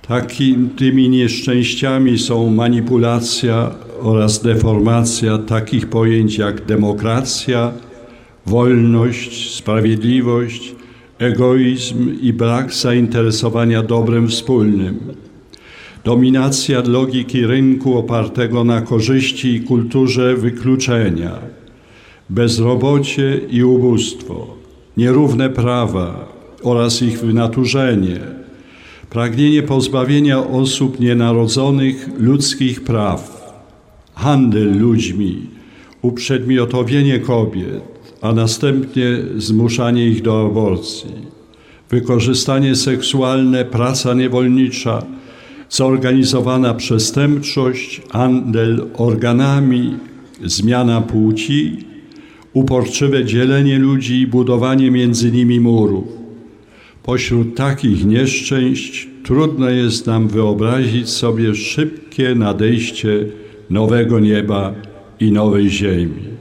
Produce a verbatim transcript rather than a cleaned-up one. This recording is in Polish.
Takim, tymi nieszczęściami są manipulacja oraz deformacja takich pojęć jak demokracja, wolność, sprawiedliwość, egoizm i brak zainteresowania dobrem wspólnym. Dominacja logiki rynku opartego na korzyści i kulturze wykluczenia, bezrobocie i ubóstwo, nierówne prawa oraz ich wynaturzenie, pragnienie pozbawienia osób nienarodzonych ludzkich praw, handel ludźmi, uprzedmiotowienie kobiet, a następnie zmuszanie ich do aborcji, wykorzystanie seksualne, praca niewolnicza, zorganizowana przestępczość, handel organami, zmiana płci, uporczywe dzielenie ludzi i budowanie między nimi murów. Pośród takich nieszczęść trudno jest nam wyobrazić sobie szybkie nadejście nowego nieba i nowej ziemi.